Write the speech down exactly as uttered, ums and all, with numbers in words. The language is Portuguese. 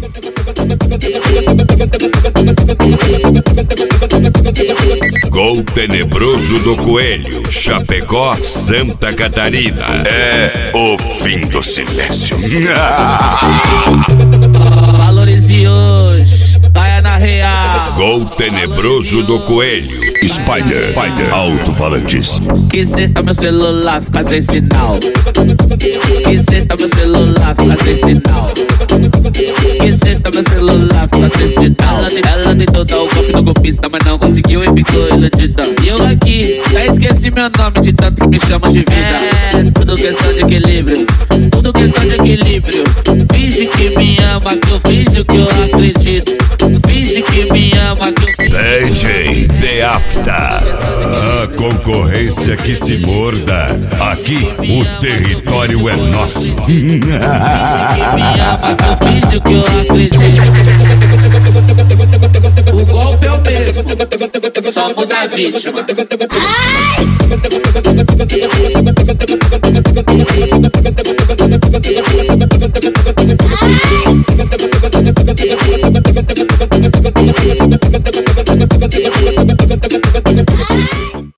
Gol tenebroso do Coelho, Chapecó, Santa Catarina. É o fim do silêncio. Valorize hoje, caia na real. Gol tenebroso do Coelho, Spider, Spider, alto-falantes. Que sexta meu celular fica sem sinal. Que sexta meu celular fica sem sinal. Que sexta meu celular fica sem sinal. Ela, ela tentou dar o golpe no golpista, mas não conseguiu e ficou iludida. E eu aqui, já esqueci meu nome de tanto que me chamam de vida. É, tudo questão de equilíbrio, tudo questão de equilíbrio. Finge que me ama, que eu finjo que eu acredito. Finge que me ama, que eu finjo. D J The After. A concorrência que se morda. Aqui o território é nosso. Finge que me ama, que eu finjo que eu acredito. O golpe é o mesmo, só muda a vítima. Ai!